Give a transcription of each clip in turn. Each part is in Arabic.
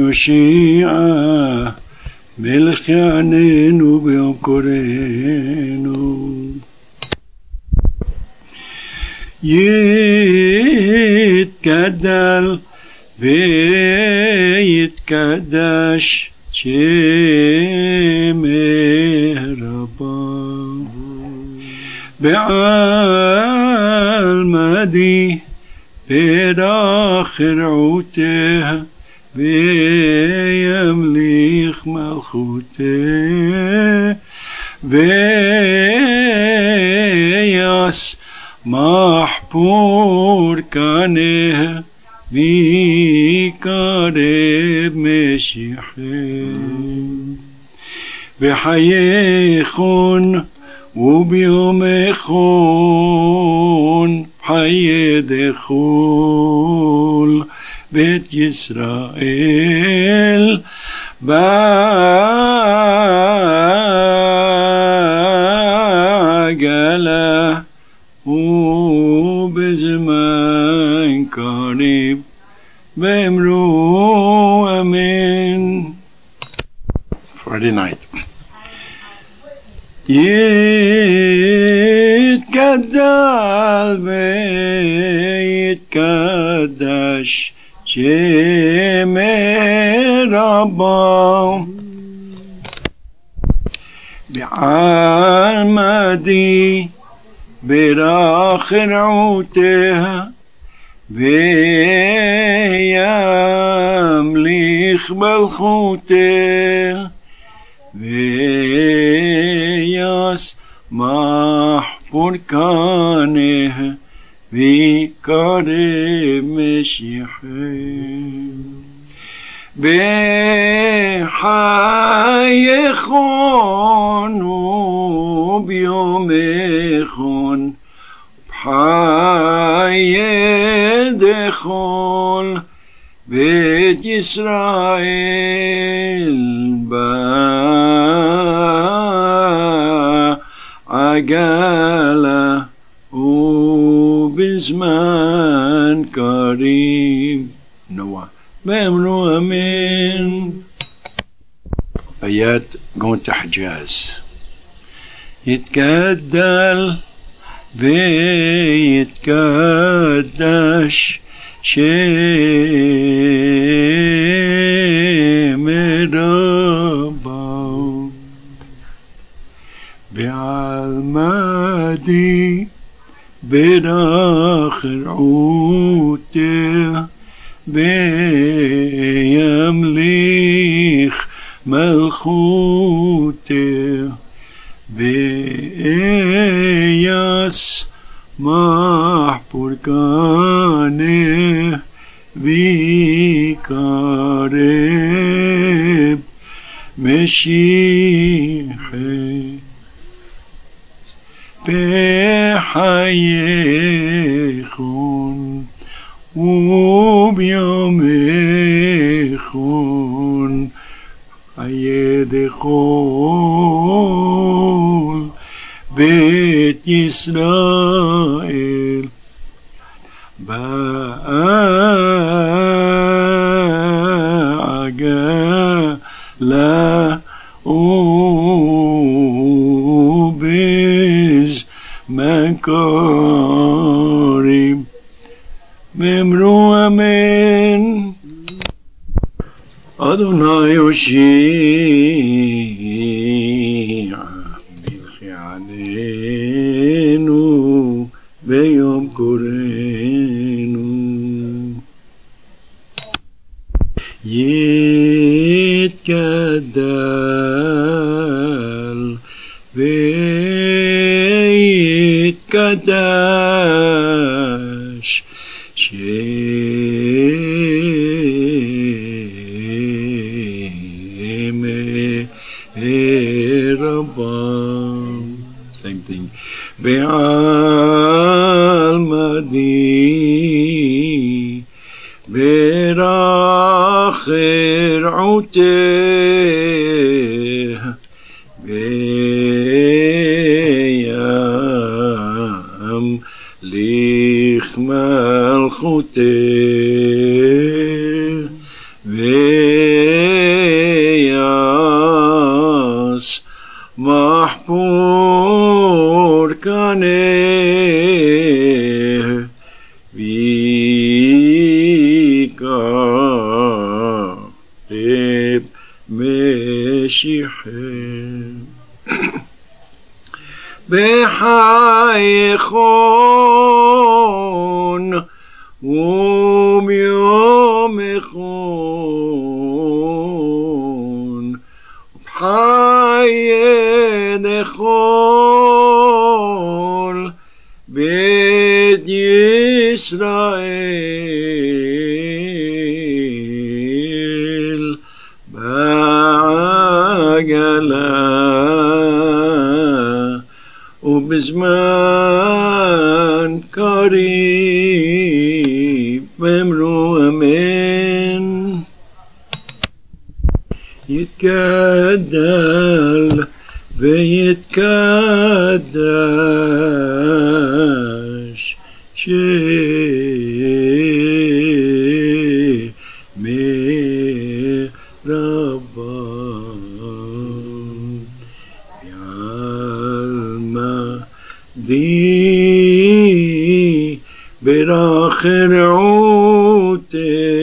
יושיעה מלך יעננו ביום קורנו. יתגדל ויתקדש שם רבה בעלמדי פרח רעותיה וימליך מלכותיה ויעש מחפור קניה ויקרב משיחי בחייכון וביומכון חיי דחול בית ישראל בעגלה ובזמן קריב ואמרו אמן. Friday night. יתגדל ויתקדש שם רבה בעלמדי ברך רעותיה וימליך מלכותיה ויעש מחפור קניה ויקרב משיחי בחייכון וביומכון בחיי דחול בית ישראל בעגלה ובזמן קריב נוח ואמרו אמן. آيات قونت حجاز يتجدل ويتقدش شم ربا بعلمدي برخ رعوته بيمليخ ملخوته بياس محبور كانه بيقارب مشيحي بحيخون وبيوميخون يدخل بيت إسرائيل بعجلة وبز مكارم بامرو أمين. أدوناي يوشيع ملخي علينو بيوم كورينو يتكدل ويتكدش Same thing. بعلمدي براخر عوته بيام ليخ ملخوته משיחי בחייכון ומיומכון ובחיידכון בית ישראל בעגלה ובזמן קריב ואמרו אמן. יתגדל ויתקדש שמי רבם יעלמה די ברחרעותה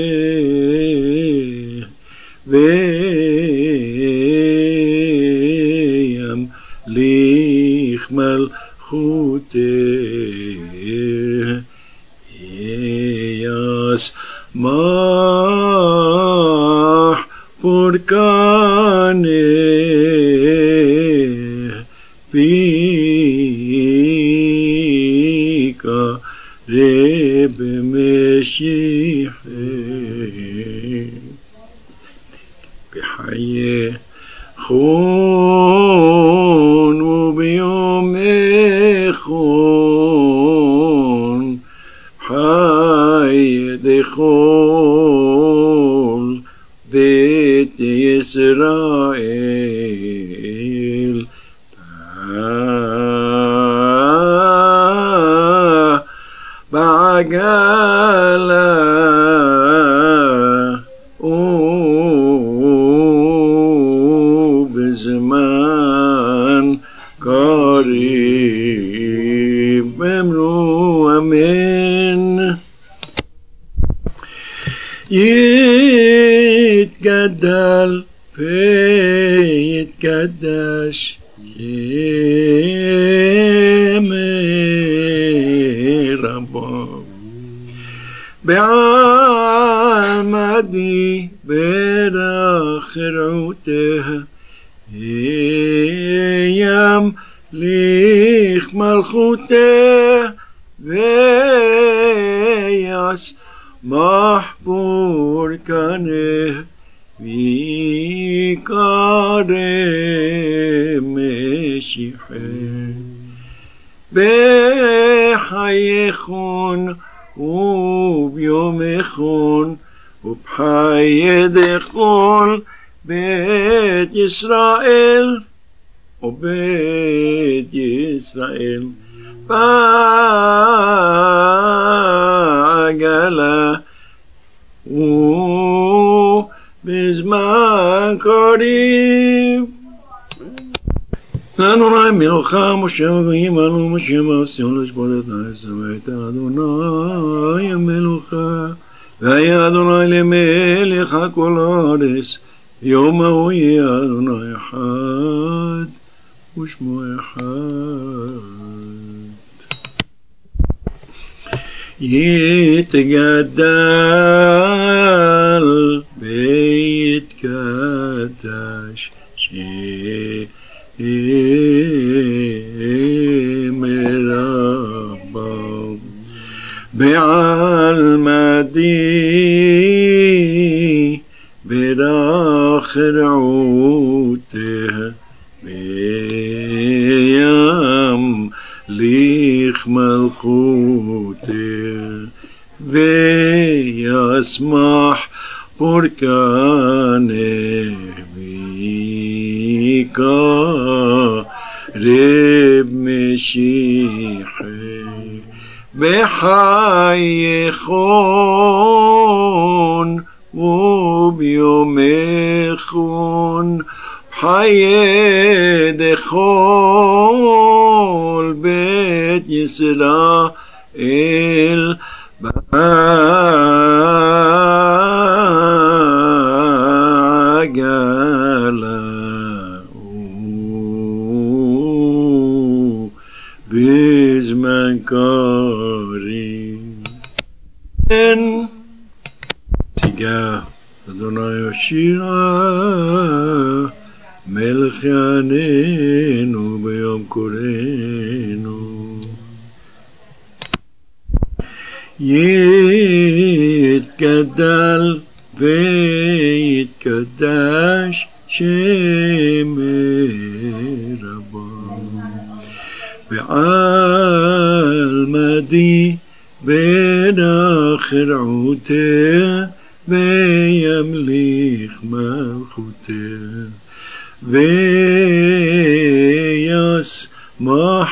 וימליך מלכותה ישמח פורקנה פיקה רב משיחי בחיי חון וביום חון חי דחול בית ישראל בעגלה ובזמן קריב אמרו אמן. יתגדל ויתקדש שמי רבו בעלמדי ברחרעותה ימליך מלכותה וישמח פורקנה ויקרא משיחי בחייכון וביומכון ובחיידכון בית ישראל ובית ישראל בעגלה ובזמן קריב. לנו רעי מלוכה משה וגויים עלו משה מעשיון לשפוט את הארץ ואת אדוני המלוכה והיה אדוני למלך על כל הארץ יום ההוא יהיה אדוני אחד ושמו אחד. יתגדל ויתקדש שמי רבם בעלמדי ברחרעותה וימליך מלכותה וישמח פורקנה ויקרא משיחי בחייכון וביומכון חיידכון בית ישראל בעגלה שירה, מלך יעננו ביום קוראנו. יתגדל ויתקדש שם רבו, ועל מדי בדרך רעותה, וימליך מלכותה, וישמח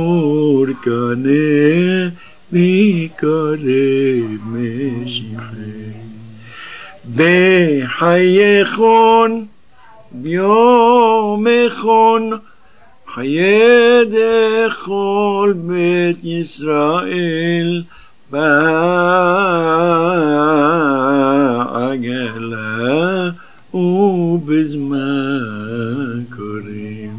פורקנה, ויקרב משיחי. בחייכון ביומכון, חיי דכל בית ישראל, בעגלה ובזמן קוראים.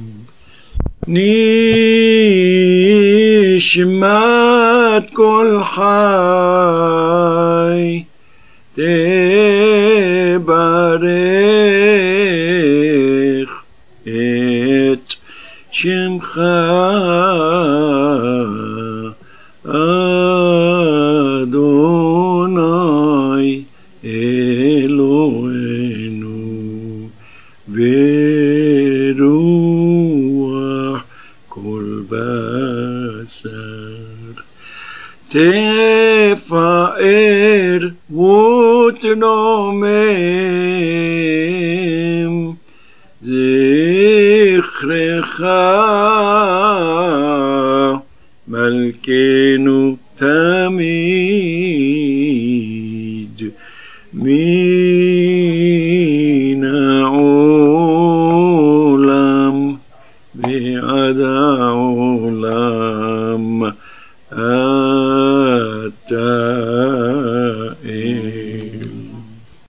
נשמת כל חי תברך את שמך אדוני אלוהינו, ורוח כל בשר. תפאר ותרומם זכרך מלכנו